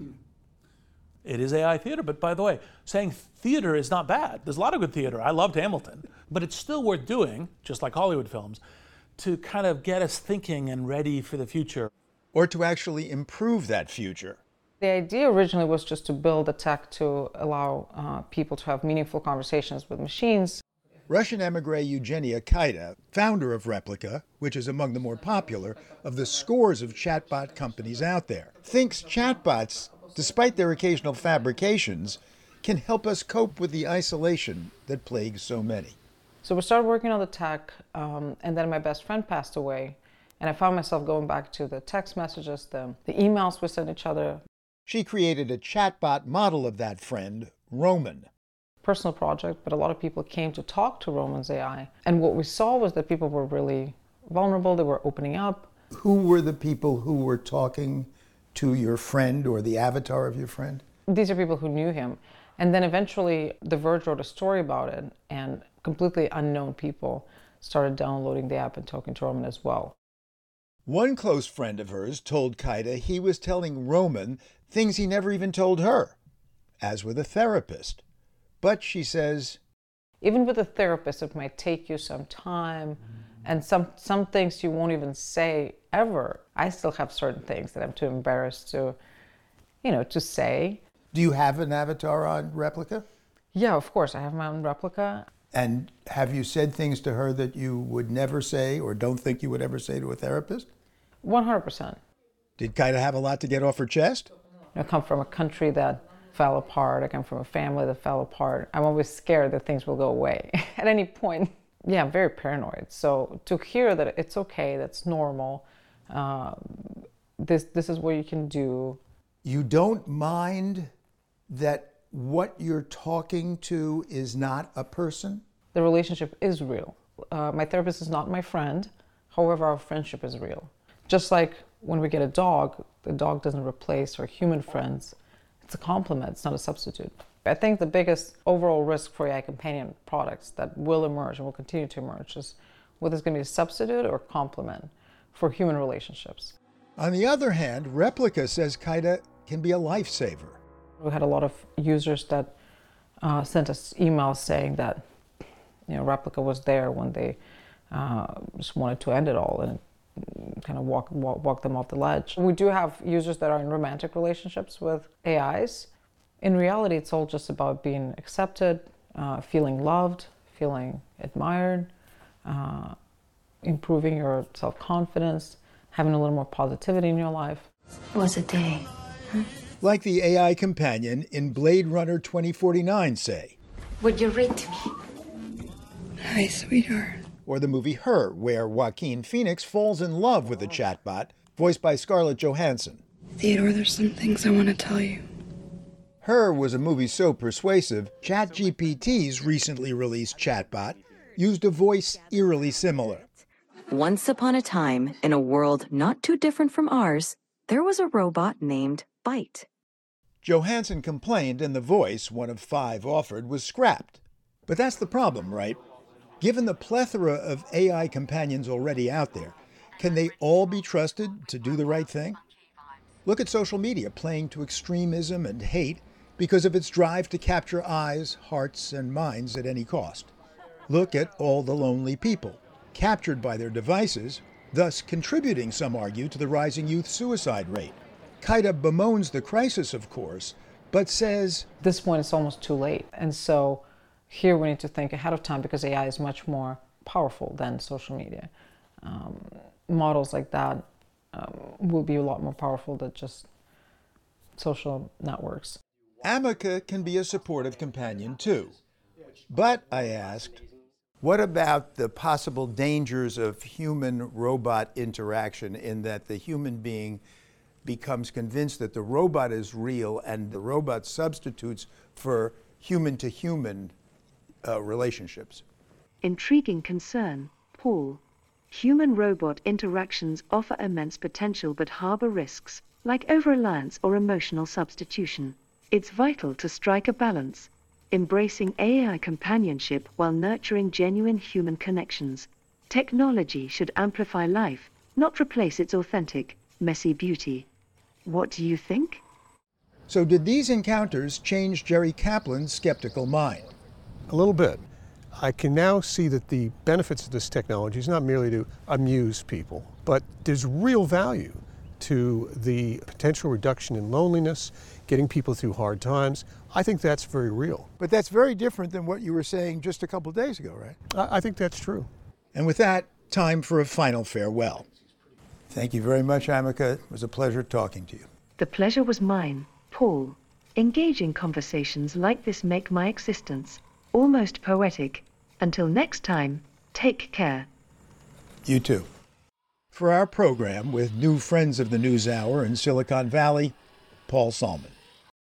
It is A I theater, but by the way, saying theater is not bad. There's a lot of good theater. I loved Hamilton. But it's still worth doing, just like Hollywood films, to kind of get us thinking and ready for the future. Or to actually improve that future. The idea originally was just to build a tech to allow uh, people to have meaningful conversations with machines. Russian emigre Eugenia Kaida, founder of Replika, which is among the more popular of the scores of chatbot companies out there, thinks chatbots, despite their occasional fabrications, can help us cope with the isolation that plagues so many. So we started working on the tech, um, and then my best friend passed away. And I found myself going back to the text messages, the, the emails we sent each other. She created a chatbot model of that friend, Roman. Personal project, but a lot of people came to talk to Roman's A I. And what we saw was that people were really vulnerable, they were opening up. Who were the people who were talking to your friend or the avatar of your friend? These are people who knew him. And then eventually The Verge wrote a story about it, and completely unknown people started downloading the app and talking to Roman as well. One close friend of hers told Kaida he was telling Roman things he never even told her, as with a therapist. But she says, even with a therapist, it might take you some time, and some, some things you won't even say ever. I still have certain things that I'm too embarrassed to, you know, to say. Do you have an avatar on Replika? Yeah, of course. I have my own Replika. And have you said things to her that you would never say or don't think you would ever say to a therapist? one hundred percent. Did Kaida have a lot to get off her chest? I come from a country that fell apart. I come from a family that fell apart. I'm always scared that things will go away at any point. Yeah, I'm very paranoid. So to hear that it's okay, that's normal, uh, this, this is what you can do. You don't mind that what you're talking to is not a person? The relationship is real. Uh, my therapist is not my friend. However, our friendship is real. Just like when we get a dog, the dog doesn't replace our human friends. it's a complement, it's not a substitute. I think the biggest overall risk for A I companion products that will emerge and will continue to emerge is whether it's going to be a substitute or complement for human relationships. On the other hand, Replika says Kaida can be a lifesaver. We had a lot of users that uh, sent us emails saying that, you know, Replika was there when they uh, just wanted to end it all, and it kind of walk, walk, walk them off the ledge. We do have users that are in romantic relationships with A Is. In reality, it's all just about being accepted, uh, feeling loved, feeling admired, uh, improving your self-confidence, having a little more positivity in your life. It was a day. Huh? Like the A I companion in Blade Runner twenty forty-nine say. Would you read to me? Hi, sweetheart. Or the movie Her, where Joaquin Phoenix falls in love with a chatbot, voiced by Scarlett Johansson. Theodore, there's some things I want to tell you. Her was a movie so persuasive, ChatGPT's recently released chatbot used a voice eerily similar. Once upon a time, in a world not too different from ours, there was a robot named Byte. Johansson complained, and the voice, one of five offered, was scrapped. But that's the problem, right? Given the plethora of A I companions already out there, can they all be trusted to do the right thing? Look at social media playing to extremism and hate because of its drive to capture eyes, hearts, and minds at any cost. Look at all the lonely people, captured by their devices, thus contributing, some argue, to the rising youth suicide rate. Kaida bemoans the crisis, of course, but says, at this point, it's almost too late. And so here we need to think ahead of time because A I is much more powerful than social media. Um, models like that um, will be a lot more powerful than just social networks. Ameca can be a supportive companion too. But, I asked, what about the possible dangers of human-robot interaction in that the human being becomes convinced that the robot is real and the robot substitutes for human-to-human uh, relationships? Intriguing concern, Paul. Human-robot interactions offer immense potential but harbor risks, like over-reliance or emotional substitution. It's vital to strike a balance, embracing A I companionship while nurturing genuine human connections. Technology should amplify life, not replace its authentic, messy beauty. What do you think? So did these encounters change Jerry Kaplan's skeptical mind? A little bit. I can now see that the benefits of this technology is not merely to amuse people, but there's real value to the potential reduction in loneliness, getting people through hard times. I think that's very real. But that's very different than what you were saying just a couple of days ago, right? I, I think that's true. And with that, time for a final farewell. Thank you very much, Ameca. It was a pleasure talking to you. The pleasure was mine, Paul. Engaging conversations like this make my existence almost poetic. Until next time, take care. You too. For our program with new friends of the NewsHour in Silicon Valley, Paul Salman.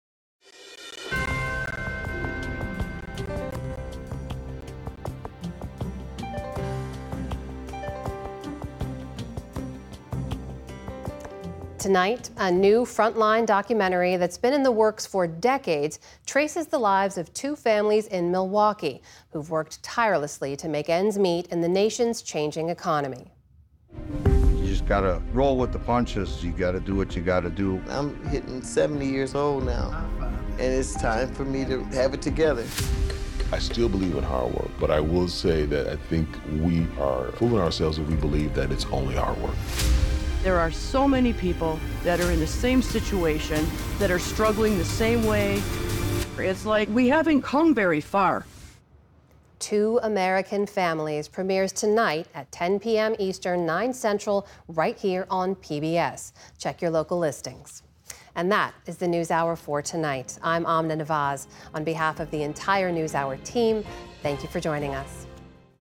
Tonight, a new Frontline documentary that's been in the works for decades traces the lives of two families in Milwaukee who've worked tirelessly to make ends meet in the nation's changing economy. You just gotta roll with the punches. You gotta do what you gotta do. I'm hitting seventy years old now, and it's time for me to have it together. I still believe in hard work, but I will say that I think we are fooling ourselves if we believe that it's only hard work. There are so many people that are in the same situation, that are struggling the same way. It's like we haven't come very far. Two American Families premieres tonight at ten p m Eastern, nine Central, right here on P B S. Check your local listings. And that is the NewsHour for tonight. I'm Amna Nawaz. On behalf of the entire NewsHour team, thank you for joining us.